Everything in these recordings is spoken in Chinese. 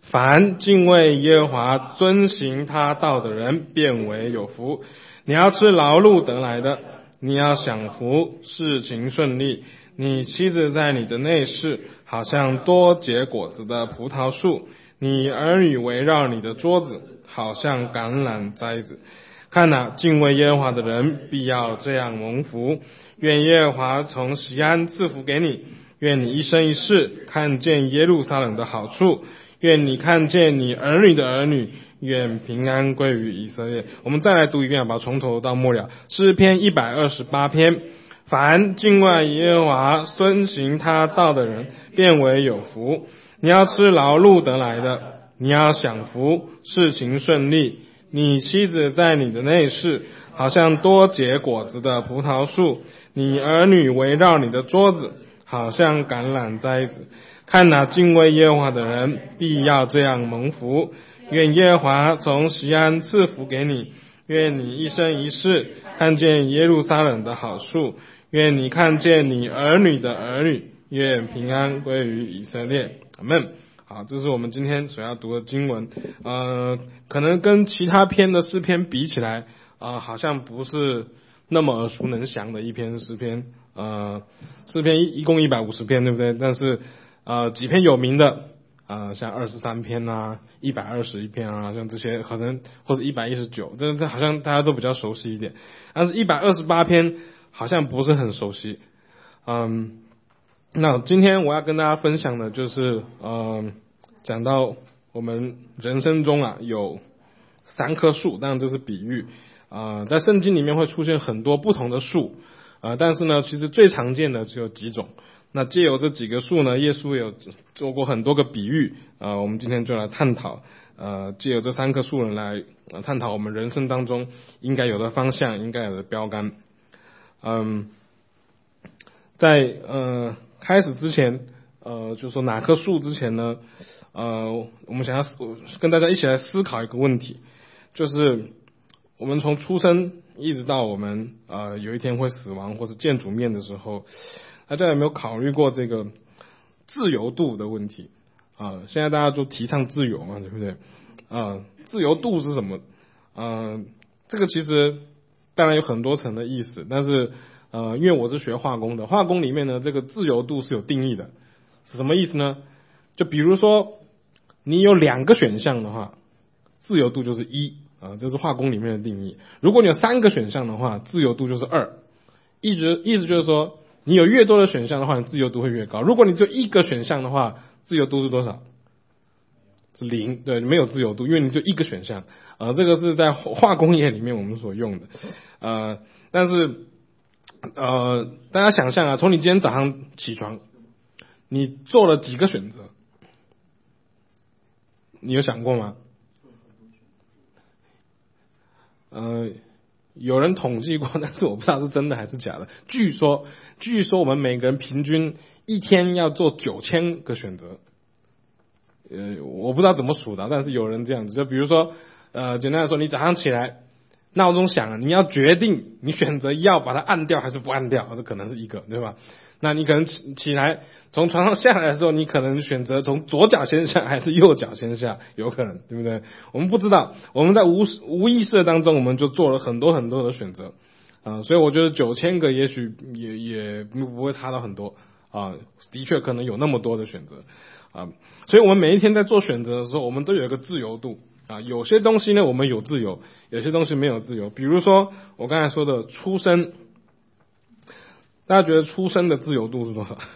凡敬畏耶和华、遵行他道的人，便为有福。你要吃劳碌得来的，你要享福，事情顺利。你妻子在你的内室，好像多结果子的葡萄树；你儿女围绕你的桌子，好像橄榄栽子。看哪，敬畏耶和华的人必要这样蒙福。愿耶和华从锡安赐福给你，愿你一生一世看见耶路撒冷的好处，愿你看见你儿女的儿女，愿平安归于以色列。我们再来读一遍，把从头到末了。诗篇128篇，凡敬畏耶和华、遵行他道的人，便为有福。你要吃劳碌得来的，你要享福，事情顺利。你妻子在你的内室，好像多结果子的葡萄树；你儿女围绕你的桌子，好像橄榄栽子。看哪，敬畏耶和华的人必要这样蒙福。愿耶和华从锡安赐福给你，愿你一生一世看见耶路撒冷的好处，愿你看见你儿女的儿女，愿平安归于以色列。阿们。好，这是我们今天所要读的经文。可能跟其他篇的诗篇比起来，好像不是那么耳熟能详的一篇诗篇。诗篇一共150篇，对不对？但是几篇有名的，像23篇啊，121篇啊，像这些可能或者119，这好像大家都比较熟悉一点。但是128篇好像不是很熟悉。那今天我要跟大家分享的就是讲到我们人生中有3棵树，当然这是比喻。在圣经里面会出现很多不同的树，但是呢，其实最常见的只有几种。那藉由这几个树呢，耶稣有做过很多个比喻，我们今天就来探讨，藉由这3棵树来探讨我们人生当中应该有的方向，应该有的标杆。在开始之前，就说哪棵树之前呢，我们想要跟大家一起来思考一个问题，就是我们从出生一直到我们有一天会死亡或是见主面的时候，大家有没有考虑过这个自由度的问题？现在大家都提倡自由嘛，对不对？自由度是什么？这个其实当然有很多层的意思，但是因为我是学化工的，化工里面呢，这个自由度是有定义的。是什么意思呢？就比如说你有2个选项的话，自由度就是1，这是化工里面的定义。如果你有3个选项的话，自由度就是2。意思就是说，你有越多的选项的话，你自由度会越高。如果你只有1个选项的话，自由度是多少？是0，对，没有自由度，因为你只有1个选项。这个是在化工业里面我们所用的。但是大家想象从你今天早上起床，你做了几个选择？你有想过吗？有人统计过，但是我不知道是真的还是假的。据说我们每个人平均一天要做9000个选择。我不知道怎么数的，但是有人这样子。就比如说，简单来说，你早上起来，闹钟响了，你要决定你选择要把它按掉还是不按掉，这可能是一个，对吧？那你可能起来从床上下来的时候，你可能选择从左脚先下还是右脚先下，有可能，对不对？我们不知道，我们在无意识当中我们就做了很多很多的选择，所以我觉得9000个也许也不会差到很多，的确可能有那么多的选择，所以我们每一天在做选择的时候，我们都有一个自由度。有些东西呢我们有自由，有些东西没有自由。比如说我刚才说的出生，大家觉得出生的自由度是多少？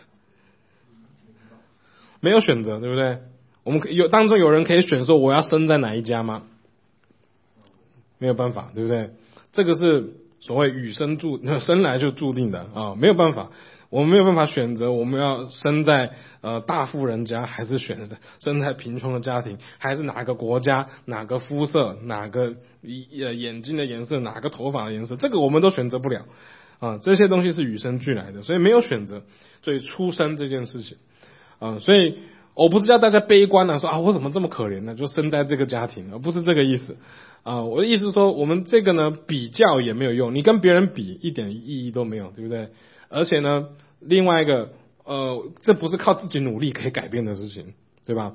没有选择，对不对？我们当中有人可以选说我要生在哪一家吗？没有办法，对不对？这个是所谓与生来就注定的没有办法。我们没有办法选择我们要生在大富人家，还是选择生在贫穷的家庭，还是哪个国家、哪个肤色、哪个眼睛的颜色、哪个头发的颜色，这个我们都选择不了这些东西是与生俱来的，所以没有选择。所以出生这件事情所以我不是叫大家悲观说我怎么这么可怜呢，就生在这个家庭，而不是这个意思我的意思是说，我们这个呢比较也没有用，你跟别人比一点意义都没有，对不对？而且呢，另外一个这不是靠自己努力可以改变的事情，对吧？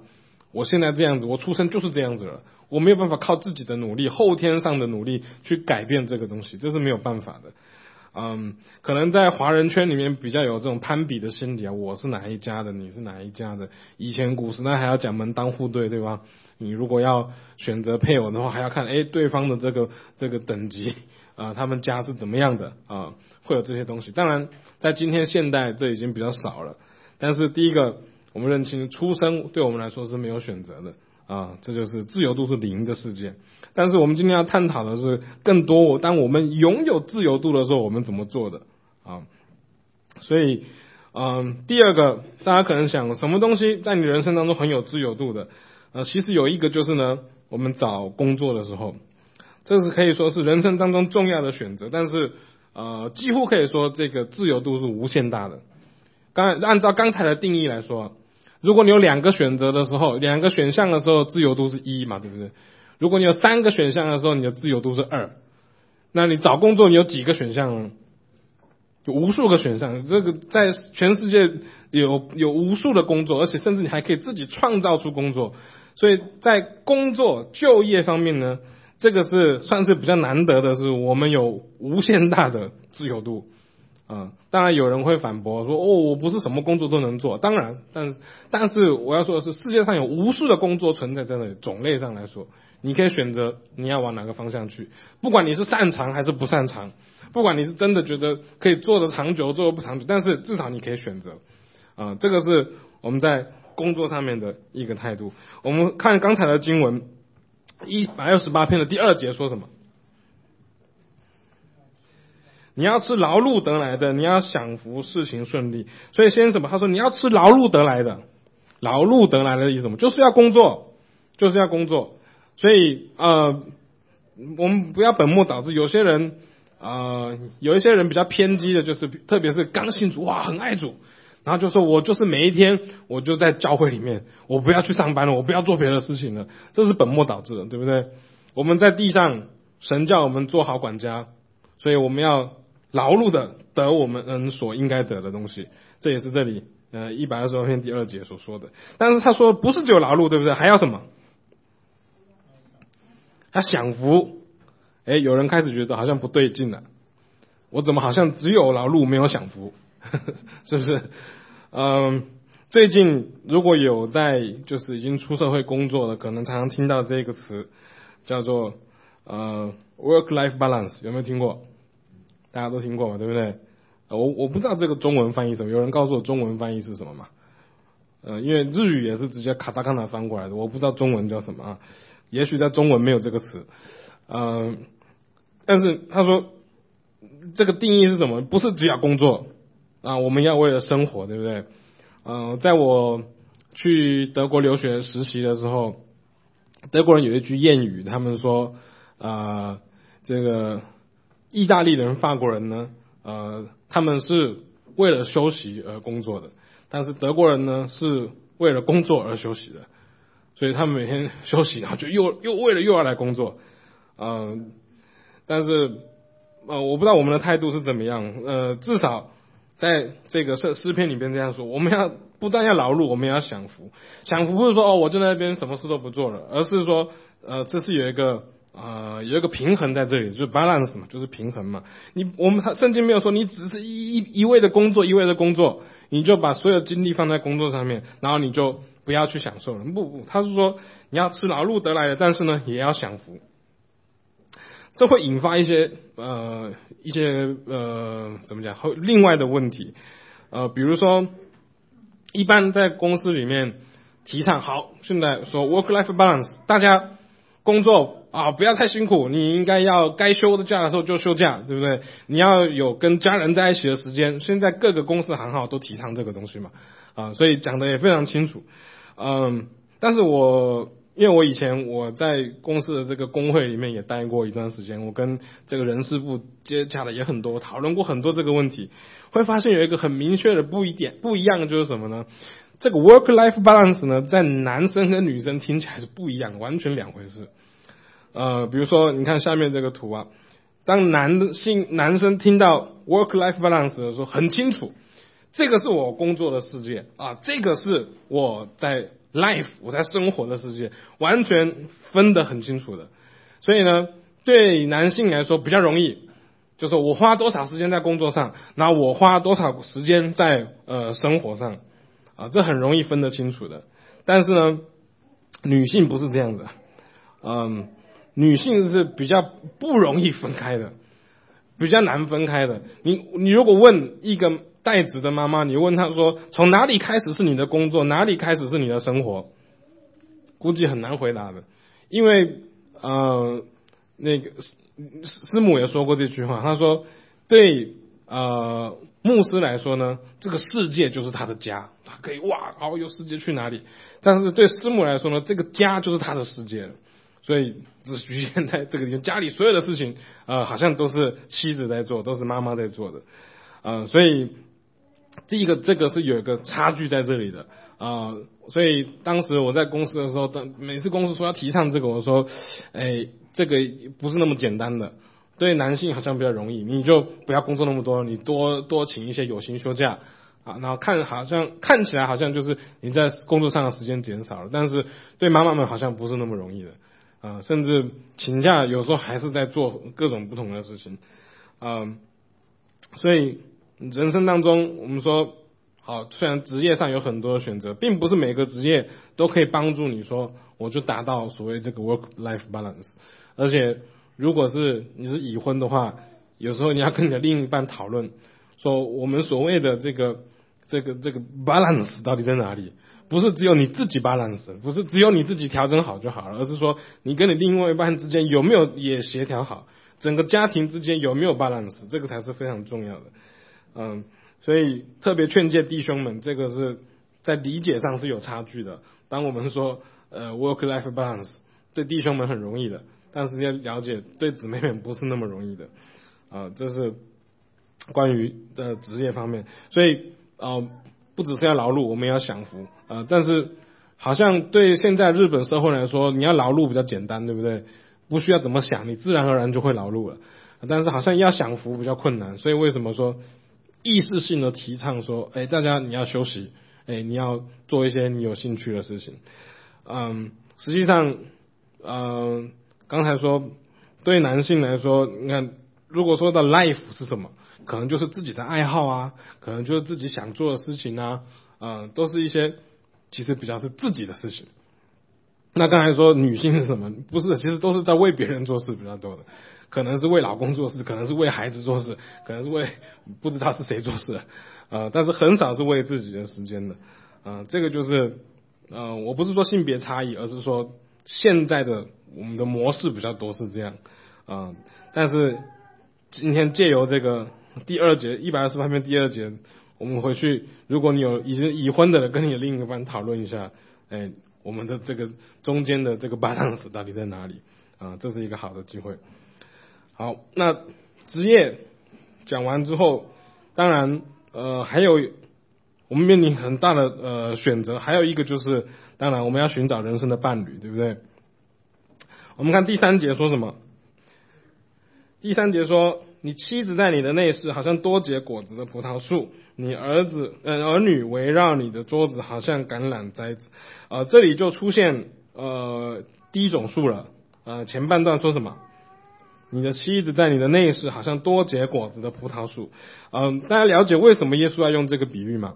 我现在这样子，我出生就是这样子了，我没有办法靠自己的努力，后天上的努力去改变这个东西，这是没有办法的。可能在华人圈里面比较有这种攀比的心理啊，我是哪一家的，你是哪一家的。以前古时代还要讲门当户对，对吧？你如果要选择配偶的话，还要看对方的这个等级他们家是怎么样的会有这些东西。当然在今天现代这已经比较少了，但是第一个我们认清出生对我们来说是没有选择的这就是自由度是零的世界。但是我们今天要探讨的是更多，当我们拥有自由度的时候我们怎么做的所以第二个大家可能想，什么东西在你人生当中很有自由度的其实有一个就是呢，我们找工作的时候，这是可以说是人生当中重要的选择，但是几乎可以说这个自由度是无限大的。按照刚才的定义来说，如果你有2个选择的时候，2个选项的时候自由度是1嘛，对不对？如果你有3个选项的时候，你的自由度是2。那你找工作你有几个选项呢？有无数个选项，这个在全世界有无数的工作，而且甚至你还可以自己创造出工作。所以在工作就业方面呢，这个是算是比较难得的，是我们有无限大的自由度当然有人会反驳说我不是什么工作都能做，当然但是我要说的是，世界上有无数的工作存在在那里，种类上来说你可以选择你要往哪个方向去，不管你是擅长还是不擅长，不管你是真的觉得可以做得长久做得不长久，但是至少你可以选择这个是我们在工作上面的一个态度。我们看刚才的经文128篇的第2节说什么？你要吃劳碌得来的，你要享福，事情顺利。所以先什么？他说你要吃劳碌得来的，劳碌得来的意思什么？就是要工作，就是要工作。所以我们不要本末倒置。有些人有一些人比较偏激的，就是特别是刚信主哇很爱主，然后就说我就是每一天我就在教会里面，我不要去上班了，我不要做别的事情了，这是本末倒置的，对不对？我们在地上，神叫我们做好管家，所以我们要劳碌的得我们所应该得的东西，这也是这里128篇第2节所说的。但是他说不是只有劳碌，对不对？还要什么？他享福。有人开始觉得好像不对劲了，我怎么好像只有劳碌没有享福是不是？最近如果有在就是已经出社会工作的，可能常常听到这个词叫做work-life balance， 有没有听过？大家都听过嘛，对不对？我不知道这个中文翻译什么，有人告诉我中文翻译是什么吗？因为日语也是直接卡塔卡纳翻过来的，我不知道中文叫什么也许在中文没有这个词但是他说这个定义是什么？不是只要工作我们要为了生活，对不对？在我去德国留学实习的时候，德国人有一句谚语，他们说这个意大利人、法国人呢他们是为了休息而工作的，但是德国人呢是为了工作而休息的，所以他们每天休息，然后就又为了又要来工作但是我不知道我们的态度是怎么样至少在这个诗篇里边这样说，我们要不但要劳碌，我们也要享福。享福不是说我就在那边什么事都不做了，而是说这是有一个平衡在这里，就是 balance 嘛，就是平衡嘛。我们圣经没有说你只是一味的工作，你就把所有精力放在工作上面，然后你就不要去享受了。不，他是说你要吃劳碌得来的，但是呢也要享福。这会引发一些怎么讲另外的问题比如说一般在公司里面提倡好，现在说 work-life balance， 大家工作不要太辛苦，你应该要该休的假的时候就休假，对不对？你要有跟家人在一起的时间，现在各个公司行号都提倡这个东西嘛所以讲的也非常清楚但是因为我以前我在公司的这个工会里面也待过一段时间，我跟这个人事部接洽的也很多，讨论过很多这个问题，会发现有一个很明确的不一样的就是什么呢？这个 work-life balance 呢，在男生跟女生听起来是不一样，完全两回事比如说你看下面这个图当男生听到 work-life balance 的时候，很清楚这个是我工作的世界这个是我在 life， 我在生活的世界，完全分得很清楚的。所以呢，对男性来说比较容易，就是我花多少时间在工作上，然后我花多少时间在生活上啊，这很容易分得清楚的。但是呢，女性不是这样子，女性是比较不容易分开的，比较难分开的。你如果问一个带子的妈妈，你问她说从哪里开始是你的工作，哪里开始是你的生活，估计很难回答的。因为那个师母也说过这句话，他说对牧师来说呢，这个世界就是他的家，他可以哇遨游世界去哪里，但是对师母来说呢，这个家就是他的世界了，所以只局限在这个地方，家里所有的事情好像都是妻子在做，都是妈妈在做的所以第一个这个是有一个差距在这里的所以当时我在公司的时候，每次公司说要提倡这个，我说这个不是那么简单的，对男性好像比较容易，你就不要工作那么多，你多请一些有薪休假然后看起来好像就是你在工作上的时间减少了，但是对妈妈们好像不是那么容易的甚至请假有时候还是在做各种不同的事情所以人生当中我们说好，虽然职业上有很多的选择，并不是每个职业都可以帮助你说我就达到所谓这个 work-life balance， 而且如果是你是已婚的话，有时候你要跟你的另一半讨论说我们所谓的这个 balance 到底在哪里，不是只有你自己 balance， 不是只有你自己调整好就好了，而是说你跟你另外一半之间有没有也协调好，整个家庭之间有没有 balance， 这个才是非常重要的所以特别劝诫弟兄们，这个是在理解上是有差距的。当我们说work-life balance 对弟兄们很容易的，但是要了解对姊妹们不是那么容易的这是关于职业方面。所以不只是要劳碌，我们也要享福但是好像对现在日本社会来说，你要劳碌比较简单，对不对？不需要怎么想，你自然而然就会劳碌了但是好像要享福比较困难，所以为什么说意识性的提倡说大家你要休息你要做一些你有兴趣的事情实际上刚才说对男性来说，你看如果说的 life 是什么，可能就是自己的爱好可能就是自己想做的事情都是一些其实比较是自己的事情。那刚才说女性是什么，不是，其实都是在为别人做事比较多的，可能是为老公做事，可能是为孩子做事，可能是为不知道是谁做事但是很少是为自己的时间的这个就是我不是说性别差异，而是说现在的我们的模式比较多是这样但是今天借由这个第二节128篇第二节，我们回去如果你有已经已婚的人，跟你的另一半讨论一下我们的这个中间的这个 balance 到底在哪里这是一个好的机会。好，那职业讲完之后，当然还有我们面临很大的选择，还有一个就是当然我们要寻找人生的伴侣，对不对？我们看第3节说什么？第3节说你妻子在你的内室好像多结果子的葡萄树，你儿女围绕你的桌子好像橄榄栽子这里就出现第一种树了前半段说什么？你的妻子在你的内室好像多结果子的葡萄树大家了解为什么耶稣要用这个比喻吗？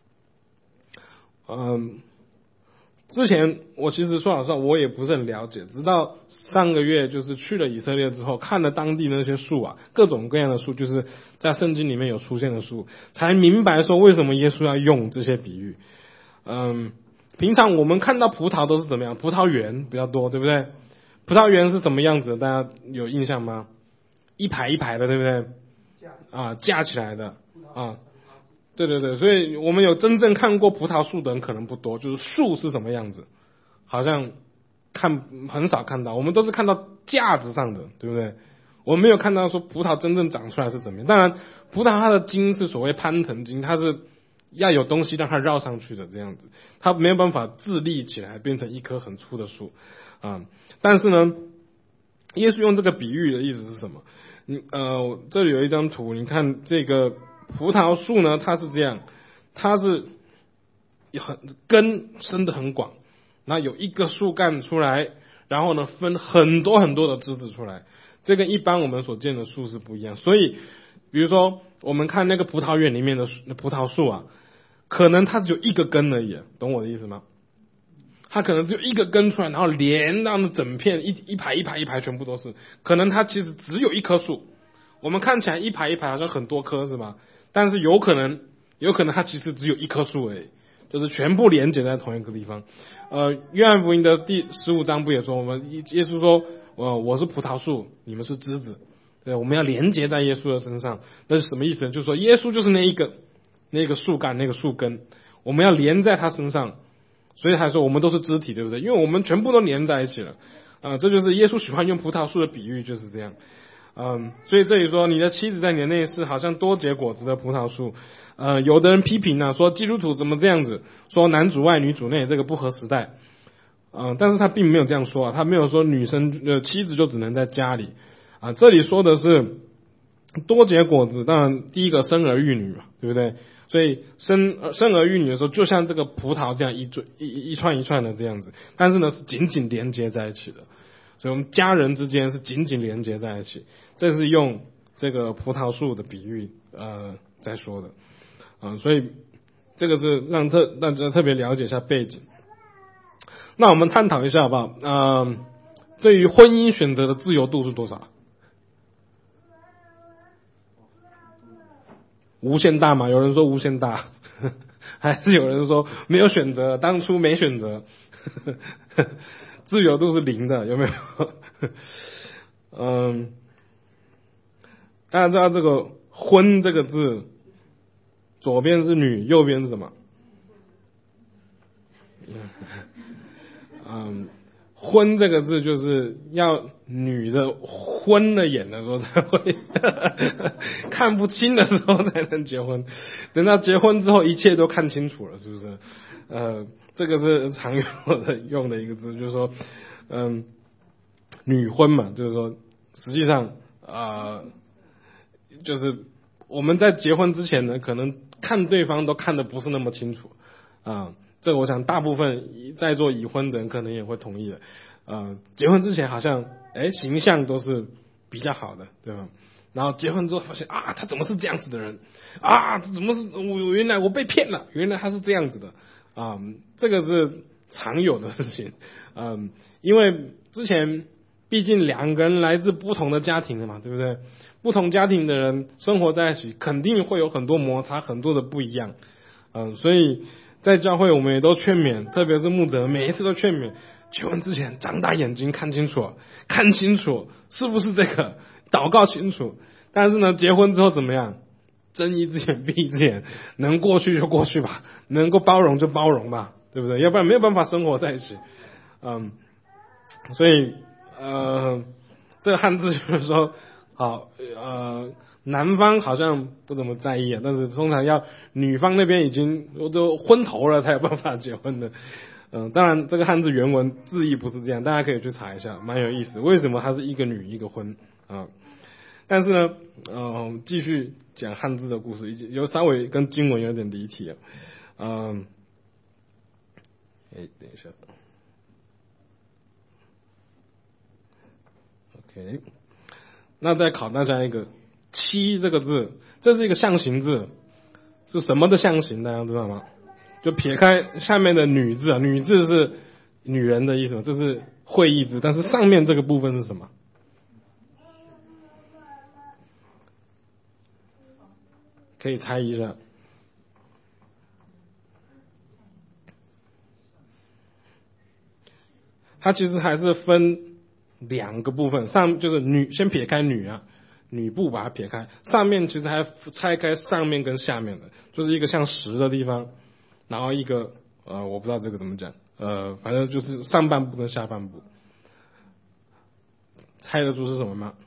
之前我其实说老实话我也不是很了解，直到上个月就是去了以色列之后，看了当地那些树各种各样的树，就是在圣经里面有出现的树，才明白说为什么耶稣要用这些比喻平常我们看到葡萄都是怎么样，葡萄园比较多，对不对？葡萄园是什么样子的？大家有印象吗？一排一排的，对不对？架起来的对对对，所以我们有真正看过葡萄树的人可能不多，就是树是什么样子好像很少看到，我们都是看到架子上的，对不对？我们没有看到说葡萄真正长出来是怎么样。当然葡萄它的茎是所谓攀藤茎，它是要有东西让它绕上去的这样子，它没有办法自立起来变成一棵很粗的树但是呢耶稣用这个比喻的意思是什么？这里有一张图，你看这个葡萄树呢，它是这样，它是根伸得很广，那有一个树干出来，然后呢分很多很多的枝子出来，这跟一般我们所见的树是不一样。所以比如说我们看那个葡萄园里面的葡萄树啊，可能它只有一个根而已，懂我的意思吗？它可能只有一个根出来，然后连到那整片一排一排一排全部都是，可能它其实只有一棵树，我们看起来一排一排好像很多棵是吧？但是有可能它其实只有一棵树而已，就是全部连接在同一个地方。约翰福音的第15章不也说，我们耶稣说，我是葡萄树，你们是枝子，对，我们要连接在耶稣的身上。那是什么意思呢？就是说耶稣就是那个树干，那个树根，我们要连在他身上。所以还说我们都是肢体，对不对？因为我们全部都连在一起了。这就是耶稣喜欢用葡萄树的比喻，就是这样。所以这里说你的妻子在你的内室好像多结果子的葡萄树。有的人批评呢，说基督徒怎么这样子，说男主外女主内，这个不合时代。但是他并没有这样说啊，他没有说妻子就只能在家里啊。这里说的是多结果子，当然第一个生儿育女嘛，对不对？所以生儿育女的时候，就像这个葡萄这样一串一串的这样子，但是呢是紧紧连接在一起的，所以我们家人之间是紧紧连接在一起。这是用这个葡萄树的比喻在说的，所以这个是让大家特别了解一下背景。那我们探讨一下好不好？对于婚姻选择的自由度是多少？无限大嘛？有人说无限大，还是有人说没有选择，当初没选择，自由度是0的，有没有？大家知道这个婚这个字，左边是女，右边是什么？婚这个字就是要女的昏了眼的时候才会看不清的时候才能结婚，等到结婚之后一切都看清楚了，是不是？这个是常用的一个字，就是说女婚嘛，就是说实际上就是我们在结婚之前呢，可能看对方都看得不是那么清楚这个我想大部分在座已婚的人可能也会同意的。结婚之前好像形象都是比较好的，对吧？然后结婚之后发现他怎么是这样子的人这怎么是原来我被骗了，原来他是这样子的这个是常有的事情。因为之前毕竟2个人来自不同的家庭的嘛，对不对？不同家庭的人生活在一起，肯定会有很多摩擦，很多的不一样。所以在教会我们也都劝勉，特别是牧者每一次都劝勉，结婚之前张大眼睛看清楚是不是这个，祷告清楚。但是呢结婚之后怎么样？睁一只眼闭一只眼，能过去就过去吧，能够包容就包容吧，对不对？要不然没有办法生活在一起。所以这个汉字就是说好男方好像不怎么在意但是通常要女方那边已经都昏头了才有办法结婚的。当然这个汉字原文字义不是这样，大家可以去查一下，蛮有意思，为什么它是一个女一个婚但是呢继续讲汉字的故事，有稍微跟经文有点离题等一下 OK， 那再考大家一个妻这个字，这是一个象形字，是什么的象形大家知道吗？就撇开下面的女字女字是女人的意思，这是会意字，但是上面这个部分是什么？可以猜一下。它其实还是分2个部分，上就是女，先撇开女部把它撇开，上面其实还拆开上面跟下面的，就是一个像10的地方，然后一个我不知道这个怎么讲，反正就是上半部跟下半部，猜得出是什么吗？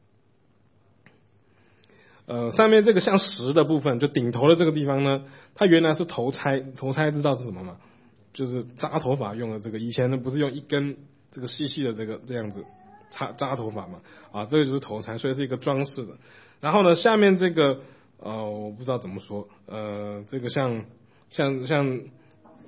上面这个像10的部分，就顶头的这个地方呢，它原来是头钗知道是什么吗？就是扎头发用的这个，以前呢不是用一根这个细细的这样子扎头发嘛这个就是头钗，所以是一个装饰的。然后呢下面这个我不知道怎么说，这个像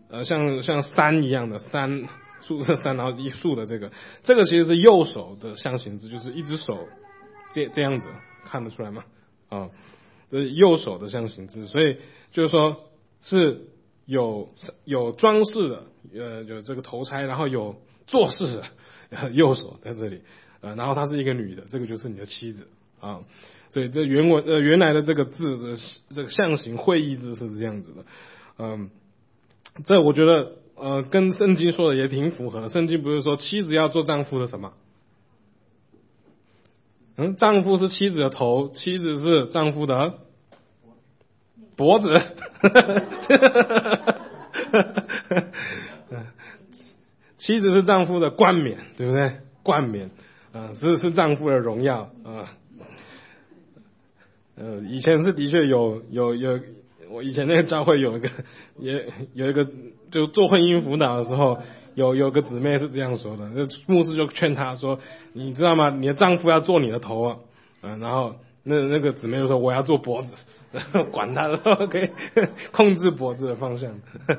像山一样的山，树是山，然后一竖的这个其实是右手的象形字，就是一只手这样子，看得出来吗？右手的象形字，所以就是说是有装饰的，有这个头钗，然后有做事的右手在这里，然后她是一个女的，这个就是你的妻子啊。所以这原来的这个字，这个象形会意字是这样子的，这我觉得跟圣经说的也挺符合。圣经不是说妻子要做丈夫的什么？丈夫是妻子的头，妻子是丈夫的脖子。妻子是丈夫的冠冕，对不对？冠冕，是丈夫的荣耀啊。以前是的确有，我以前那个教会有一个，就做婚姻辅导的时候，有个姊妹是这样说的，牧师就劝她说，你知道吗？你的丈夫要做你的头啊，然后那个姊妹就说我要做脖子，管他的，可以控制脖子的方向。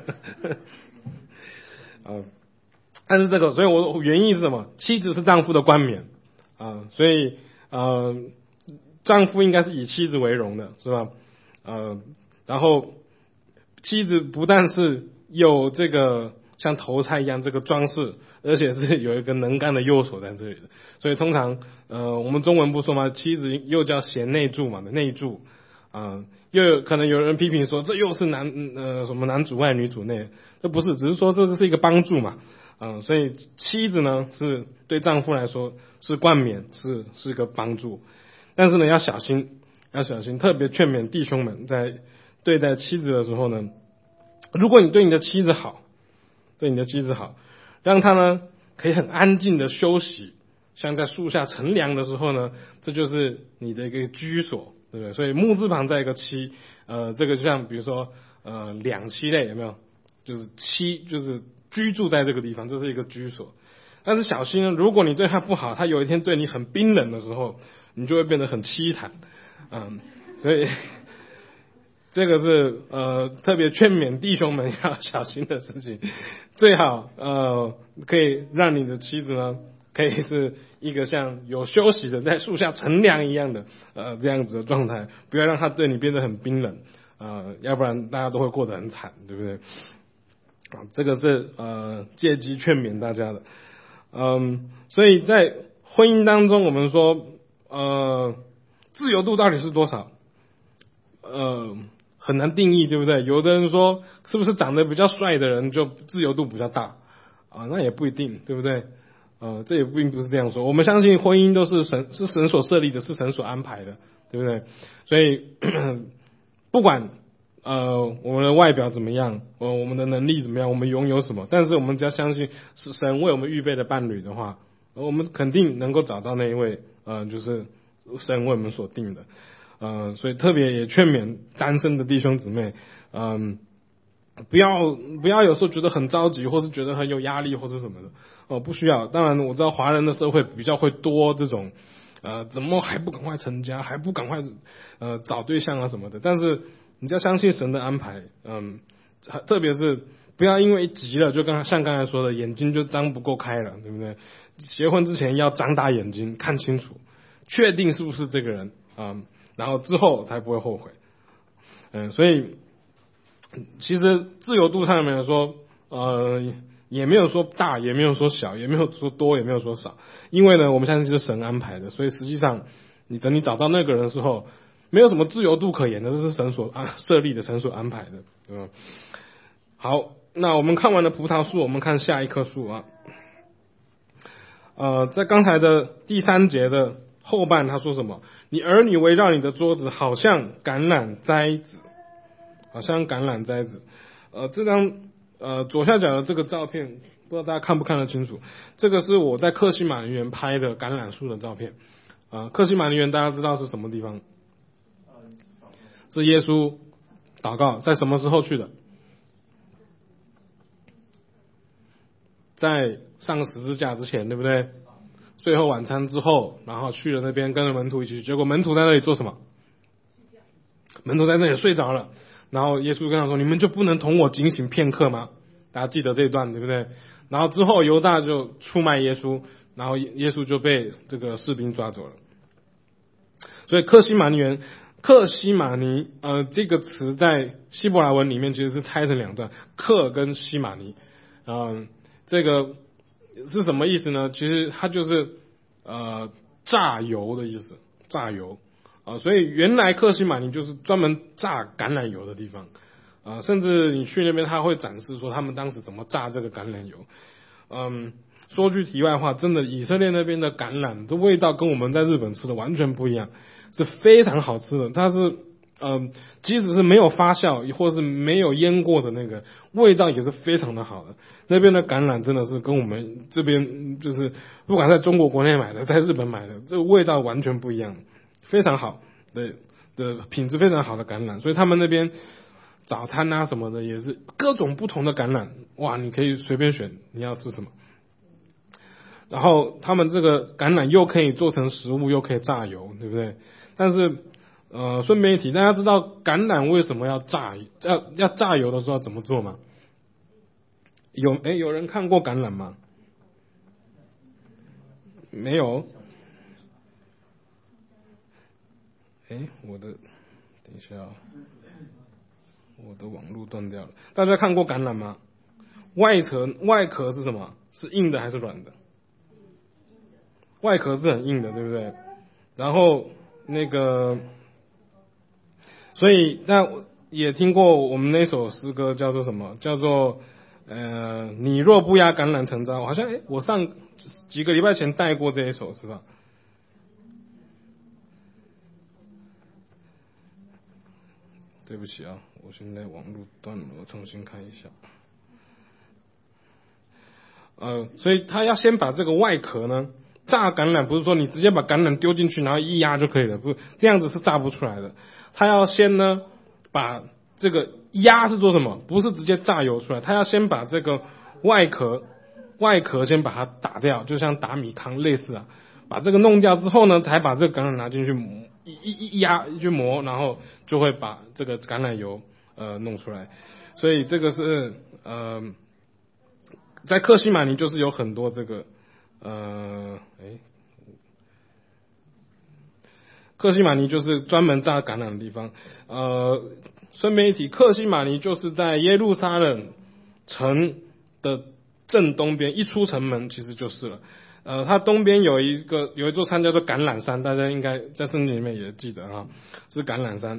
但是所以我原意是什么？妻子是丈夫的冠冕所以丈夫应该是以妻子为荣的，是吧？然后妻子不但是有这个像头钗一样这个装饰，而且是有一个能干的右手在这里的。所以通常我们中文不说嘛，妻子又叫贤内助嘛，内助又可能有人批评说这又是什么男主外女主内，这不是，只是说这是一个帮助嘛。所以妻子呢是对丈夫来说是冠冕，是个帮助。但是呢要小心，特别劝勉弟兄们在对待妻子的时候呢，如果你对你的妻子好，让她呢可以很安静的休息，像在树下乘凉的时候呢，这就是你的一个居所，对不对？所以木字旁在一个妻，这个就像比如说两栖类，有没有？就是妻就是居住在这个地方，这是一个居所。但是小心呢，如果你对他不好，他有一天对你很冰冷的时候，你就会变得很凄惨，所以这个是特别劝勉弟兄们要小心的事情。最好可以让你的妻子呢，可以是一个像有休息的在树下乘凉一样的这样子的状态，不要让他对你变得很冰冷要不然大家都会过得很惨，对不对？这个是借机劝勉大家的。所以在婚姻当中，我们说自由度到底是多少？很难定义，对不对？有的人说是不是长得比较帅的人就自由度比较大那也不一定，对不对？这也并不是这样说。我们相信婚姻都是神所设立的，是神所安排的，对不对？所以不管我们的外表怎么样，我们的能力怎么样，我们拥有什么，但是我们只要相信是神为我们预备的伴侣的话，我们肯定能够找到那一位就是神为我们所定的。所以特别也劝勉单身的弟兄姊妹，不要有时候觉得很着急，或是觉得很有压力，或是什么的不需要。当然我知道华人的社会比较会多这种怎么还不赶快成家，还不赶快找对象啊什么的，但是你要相信神的安排，特别是不要因为急了，就像刚才说的，眼睛就张不够开了，对不对？结婚之前要张大眼睛看清楚，确定是不是这个人然后之后才不会后悔。所以其实自由度上面来说，也没有说大，也没有说小，也没有说多，也没有说少，因为呢，我们相信是神安排的，所以实际上等你找到那个人的时候，没有什么自由度可言的，这是神所设立的，神所安排的。好，那我们看完了葡萄树，我们看下一棵树在刚才的第3节的后半，他说什么？你儿女围绕你的桌子，好像橄榄栽子，这张左下角的这个照片，不知道大家看不看得清楚？这个是我在克西马尼园拍的橄榄树的照片。克西马尼园大家知道是什么地方？是耶稣祷告在什么时候去的？在上十字架之前，对不对？最后晚餐之后，然后去了那边跟着门徒一起去，结果门徒在那里做什么？门徒在那里睡着了，然后耶稣跟他说：“你们就不能同我警醒片刻吗？” 大家记得这一段对不对？然后之后犹大就出卖耶稣，然后耶稣就被这个士兵抓走了。所以克西马尼这个词在希伯来文里面其实是拆成两段，克跟西马尼，这个是什么意思呢？其实它就是榨油的意思，榨油所以原来克西马尼就是专门榨橄榄油的地方甚至你去那边他会展示说他们当时怎么榨这个橄榄油。说句题外话，真的以色列那边的橄榄的味道跟我们在日本吃的完全不一样，是非常好吃的。它是即使是没有发酵或是没有腌过的那个味道也是非常的好的。那边的橄榄真的是跟我们这边就是不管在中国国内买的在日本买的这个味道完全不一样，非常好的品质非常好的橄榄。所以他们那边早餐啊什么的也是各种不同的橄榄，哇，你可以随便选你要吃什么。然后他们这个橄榄又可以做成食物又可以榨油，对不对？但是顺便一提，大家知道橄榄为什么要榨油的时候要怎么做吗？有人看过橄榄吗？没有？等一下我的网络断掉了。大家看过橄榄吗？外壳是什么？是硬的还是软的？外壳是很硬的，对不对？然后所以那也听过我们那首诗歌叫做什么？叫做你若不压橄榄成渣。好像我上几个礼拜前带过这一首是吧？对不起啊，我现在网络断了，我重新看一下。所以他要先把这个外壳呢，榨橄榄不是说你直接把橄榄丢进去然后一压就可以了，不，这样子是榨不出来的。他要先呢把这个压是做什么？不是直接榨油出来，他要先把这个外壳先把它打掉，就像打米糠类似啊。把这个弄掉之后呢，才把这个橄榄拿进去一压去磨，然后就会把这个橄榄油弄出来。所以这个是在克西马尼就是有很多这个克西马尼就是专门榨橄榄的地方。顺便一提，克西马尼就是在耶路撒冷城的正东边，一出城门其实就是了。它东边有一座山叫做橄榄山，大家应该在圣经里面也记得哈，是橄榄山。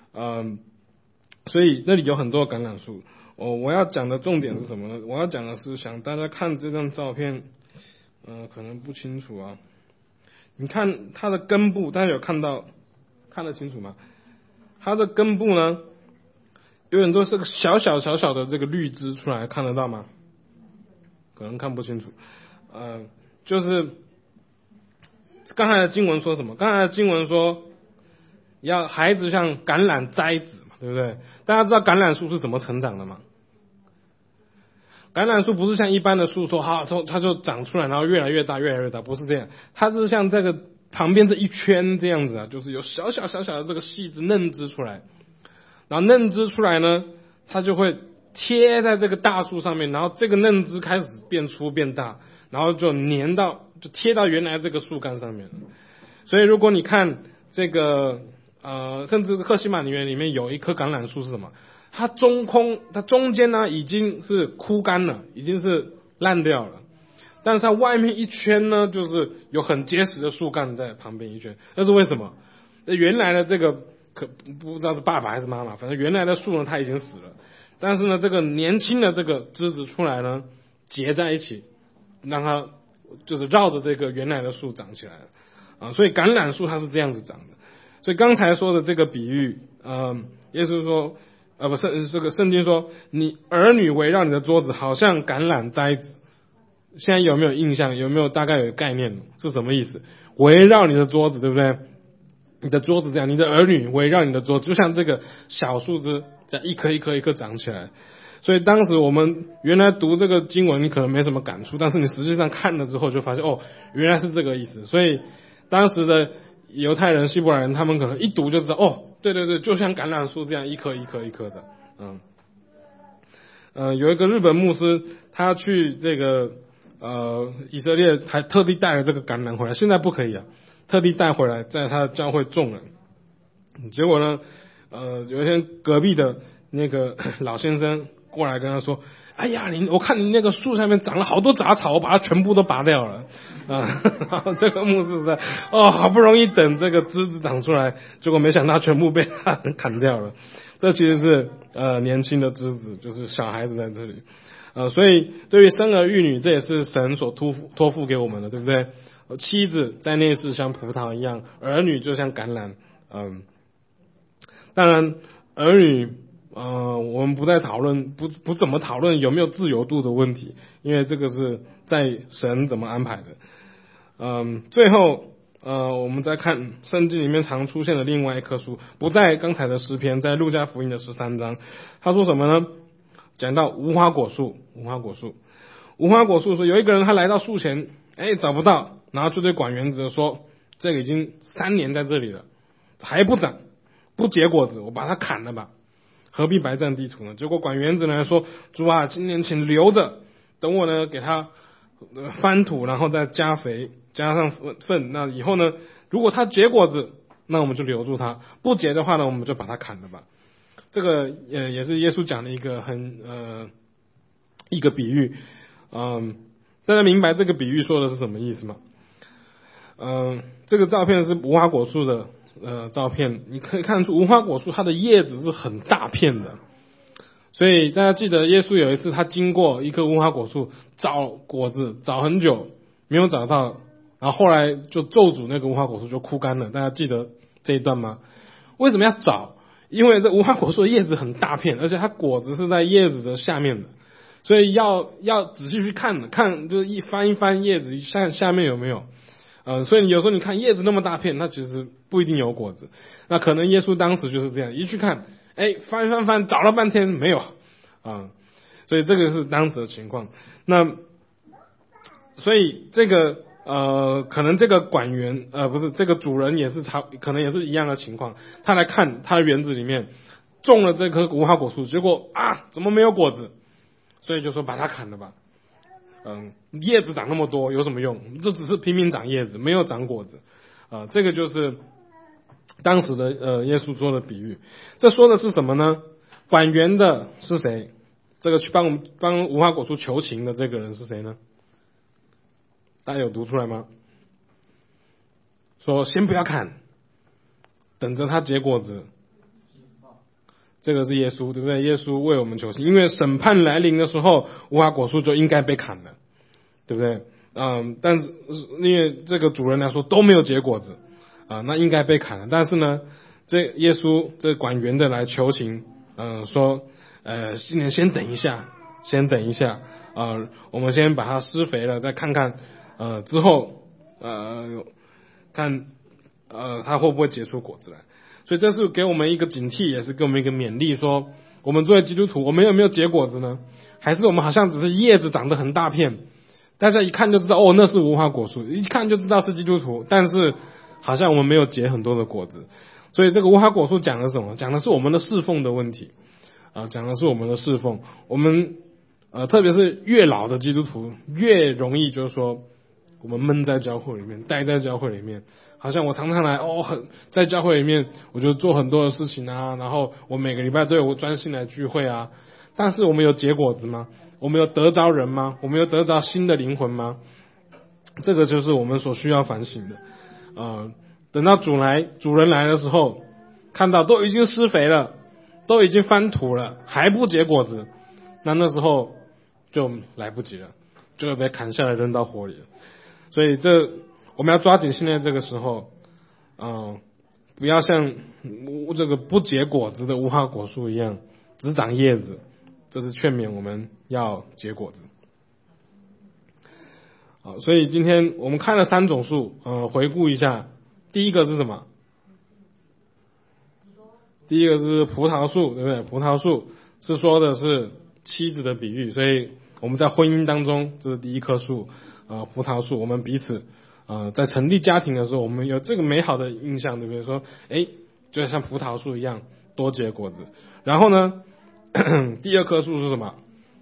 所以那里有很多橄榄树。我要讲的重点是什么呢？我要讲的是想大家看这张照片，可能不清楚啊。你看它的根部，大家有看得清楚吗？它的根部呢，有很多是个小小的这个绿枝出来，看得到吗？可能看不清楚。就是刚才的经文说什么？刚才的经文说要孩子像橄榄栽子嘛，对不对？大家知道橄榄树是怎么成长的吗？橄榄树不是像一般的树说好它就长出来然后越来越大，不是这样。它是像这个旁边这一圈这样子啊，就是有小小的这个细枝嫩枝出来，然后嫩枝出来呢，它就会贴在这个大树上面，然后这个嫩枝开始变粗变大，然后就贴到原来这个树干上面。所以如果你看这个甚至克西马尼园里面有一棵橄榄树是什么？它中间呢已经是枯干了，已经是烂掉了，但是它外面一圈呢就是有很结实的树干在旁边一圈。那是为什么？原来的这个不知道是爸爸还是妈妈，反正原来的树呢它已经死了，但是呢这个年轻的这个枝子出来呢结在一起，让它就是绕着这个原来的树长起来了所以橄榄树它是这样子长的。所以刚才说的这个比喻耶稣说不是这个圣经说你儿女围绕你的桌子好像橄榄栽子。现在有没有印象？有没有大概有概念是什么意思？围绕你的桌子，对不对？你的桌子这样，你的儿女围绕你的桌子，就像这个小树枝这样一颗长起来。所以当时我们原来读这个经文你可能没什么感触，但是你实际上看了之后就发现原来是这个意思。所以当时的犹太人希伯来人他们可能一读就知道对，就像橄榄树这样一颗的有一个日本牧师，他去这个以色列，还特地带了这个橄榄回来，现在不可以啊，特地带回来在他的教会种了。结果呢，有一天隔壁的那个老先生过来跟他说：“哎呀，我看你那个树上面长了好多杂草，我把它全部都拔掉了。”然后这个牧师在好不容易等这个枝子长出来，结果没想到全部被他砍掉了。这其实是年轻的枝子，就是小孩子在这里。所以对于生儿育女，这也是神所托付给我们的，对不对？妻子在内室像葡萄一样，儿女就像橄榄。当然儿女我们不再讨论不怎么讨论有没有自由度的问题，因为这个是在神怎么安排的。最后我们再看圣经里面常出现的另外一棵树，不在刚才的诗篇，在路加福音的13章，他说什么呢？讲到无花果树说，有一个人他来到树前，找不到，然后就对管园子说，这个已经3年在这里了，还不长不结果子，我把它砍了吧，何必白占地土呢？结果管园子呢说，主啊，今年请留着，等我呢给他翻土，然后再加肥加上粪，那以后呢如果它结果子，那我们就留住它，不结的话呢我们就把它砍了吧。这个也是耶稣讲的一个一个比喻。大家明白这个比喻说的是什么意思吗？这个照片是无花果树的照片，你可以看出无花果树它的叶子是很大片的，所以大家记得耶稣有一次他经过一棵无花果树找果子找很久没有找到，然后后来就咒诅那个无花果树就枯干了，大家记得这一段吗？为什么要找？因为这无花果树的叶子很大片，而且它果子是在叶子的下面的，所以要仔细去看，就是一翻叶子下面有没有。所以有时候你看叶子那么大片，那其实不一定有果子。那可能耶稣当时就是这样，一去看，翻找了半天没有所以这个是当时的情况。那所以这个可能这个管园不是这个主人也是可能也是一样的情况，他来看他的园子里面种了这棵无花果树，结果怎么没有果子，所以就说把它砍了吧。叶子长那么多有什么用？这只是拼命长叶子，没有长果子。这个就是当时的耶稣说的比喻。这说的是什么呢？管园的是谁？这个去帮无花果树求情的这个人是谁呢？大家有读出来吗？说先不要砍，等着它结果子。这个是耶稣，对不对？耶稣为我们求情，因为审判来临的时候，无花果树就应该被砍了，对不对？但是因为这个主人来说都没有结果子那应该被砍了。但是呢，这耶稣这管园的来求情，说先等一下，我们先把它施肥了，再看看之后看它会不会结出果子来。所以这是给我们一个警惕，也是给我们一个勉励，说我们作为基督徒，我们有没有结果子呢？还是我们好像只是叶子长得很大片，大家一看就知道那是无花果树，一看就知道是基督徒，但是好像我们没有结很多的果子。所以这个无花果树讲的是什么？讲的是我们的侍奉的问题讲的是我们的侍奉。我们特别是越老的基督徒越容易就是说我们闷在教会里面，待在教会里面，好像我常常来在教会里面我就做很多的事情然后我每个礼拜都有专心来聚会但是我们有结果子吗？我们有得着人吗？我们有得着新的灵魂吗？这个就是我们所需要反省的。等到主人来的时候，看到都已经施肥了，都已经翻土了，还不结果子，那时候就来不及了，就会被砍下来扔到火里了。所以我们要抓紧现在这个时候不要像这个不结果子的无花果树一样只长叶子，这是劝勉我们要结果子。所以今天我们看了3种树回顾一下。第一个是什么？第一个是葡萄树，对不对？葡萄树是说的是妻子的比喻，所以我们在婚姻当中，这是第一棵树葡萄树，我们彼此在成立家庭的时候，我们有这个美好的印象，对不对？说就像葡萄树一样多结果子。然后呢第二棵树是什么？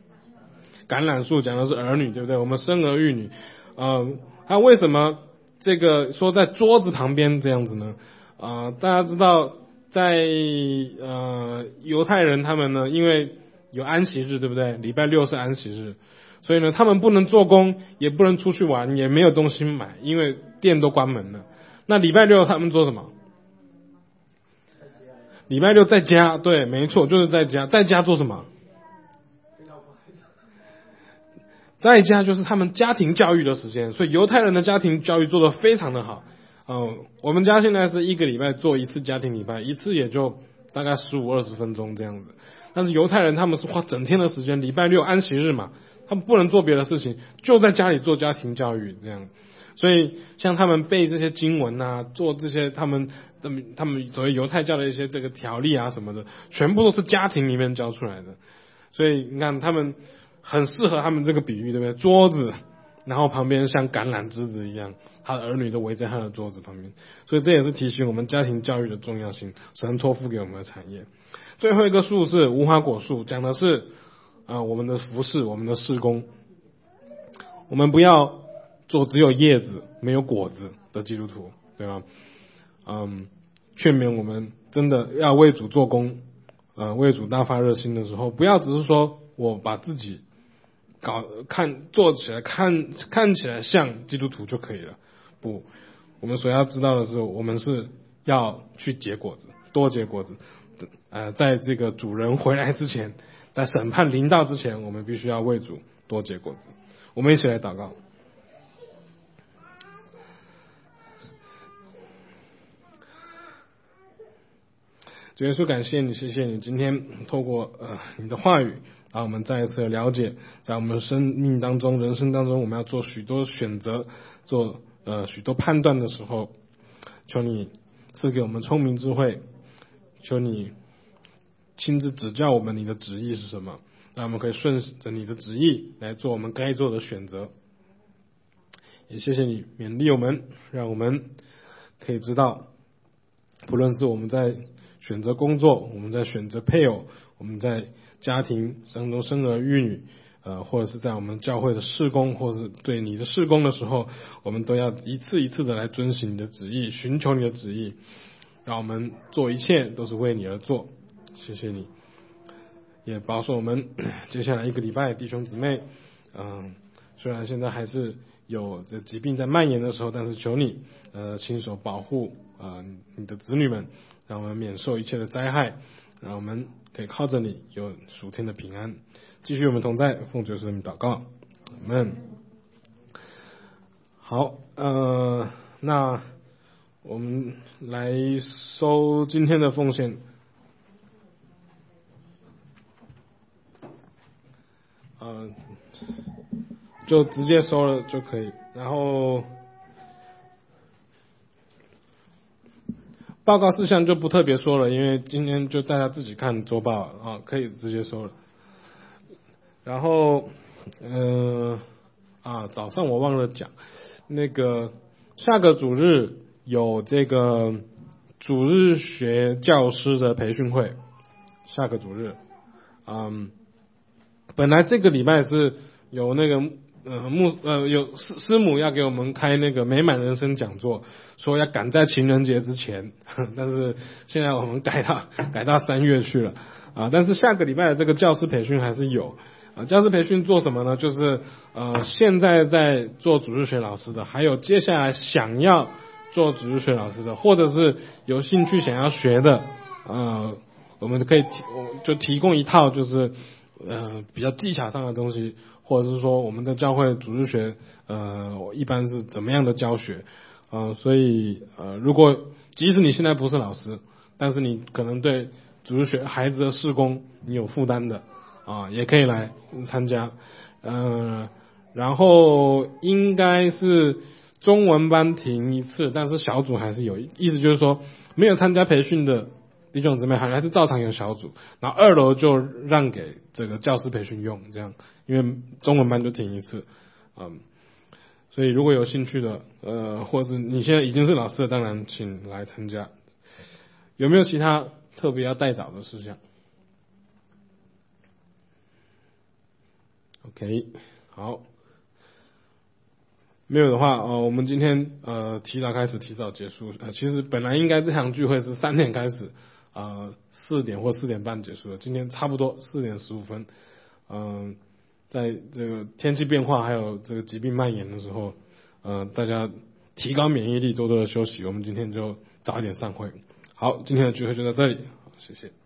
橄榄树讲的是儿女，对不对？我们生儿育女，他为什么这个说在桌子旁边这样子呢？大家知道在犹太人他们呢，因为有安息日，对不对？礼拜六是安息日，所以呢，他们不能做工，也不能出去玩，也没有东西买，因为店都关门了。那礼拜六他们做什么？礼拜六在家，对，没错，就是在家。在家做什么？在家就是他们家庭教育的时间，所以犹太人的家庭教育做得非常的好。我们家现在是一个礼拜做一次家庭礼拜，一次也就大概15-20分钟这样子。但是犹太人他们是花整天的时间，礼拜六安息日嘛，他们不能做别的事情，就在家里做家庭教育这样。所以像他们背这些经文啊，做这些他们所谓犹太教的一些这个条例啊什么的，全部都是家庭里面教出来的。所以你看他们很适合他们这个比喻，对不对？桌子，然后旁边像橄榄枝子一样，他的儿女都围在他的桌子旁边。所以这也是提醒我们家庭教育的重要性，神托付给我们的产业。最后一个树是无花果树，讲的是我们的服事，我们的事工。我们不要做只有叶子没有果子的基督徒，对吧？劝勉我们真的要为主做工，为主大发热心的时候，不要只是说我把自己做起来看起来像基督徒就可以了。不，我们所要知道的是，我们是要去结果子，多结果子。在这个主人回来之前，在审判临到之前，我们必须要为主多结果子。我们一起来祷告。主耶稣，感谢你，谢谢你今天透过你的话语，让我们再一次了解，在我们生命当中、人生当中，我们要做许多选择，做许多判断的时候，求你赐给我们聪明智慧，求你亲自指教我们你的旨意是什么，让我们可以顺着你的旨意来做我们该做的选择。也谢谢你勉励我们，让我们可以知道，不论是我们在选择工作，我们在选择配偶，我们在家庭当中生儿育女，或者是在我们教会的事工，或者是对你的事工的时候，我们都要一次一次的来遵行你的旨意，寻求你的旨意，让我们做一切都是为你而做。谢谢你，也保守我们接下来一个礼拜，弟兄姊妹，虽然现在还是有这疾病在蔓延的时候，但是求你亲手保护你的子女们，让我们免受一切的灾害，让我们可以靠着你有属天的平安。继续我们同在，奉主耶稣的名祷告，阿们。好，那我们来收今天的奉献。就直接收了就可以。然后报告事项就不特别说了，因为今天就大家自己看周报啊，可以直接收了。然后早上我忘了讲，那个下个主日有这个主日学教师的培训会，下个主日，本来这个礼拜是有那个有师母要给我们开那个美满人生讲座，说要赶在情人节之前，但是现在我们改到3月去了但是下个礼拜的这个教师培训还是有教师培训做什么呢？就是现在在做主日学老师的，还有接下来想要做主日学老师的，或者是有兴趣想要学的我们可以就提供一套就是比较技巧上的东西，或者是说我们的教会主日学一般是怎么样的教学所以如果即使你现在不是老师，但是你可能对主日学孩子的事工你有负担的也可以来参加然后应该是中文班停一次，但是小组还是有，意思就是说没有参加培训的弟兄姊妹还是照常有小组，然后2楼就让给这个教师培训用，这样，因为中文班就停一次所以如果有兴趣的或者是你现在已经是老师了，当然请来参加。有没有其他特别要带导的事项 OK， 好，没有的话，我们今天提早开始，提早结束。其实本来应该这场聚会是3点开始，4点或4点半结束的。今天差不多4点15分。在这个天气变化还有这个疾病蔓延的时候，大家提高免疫力，多多的休息。我们今天就早一点散会。好，今天的聚会就到这里，谢谢。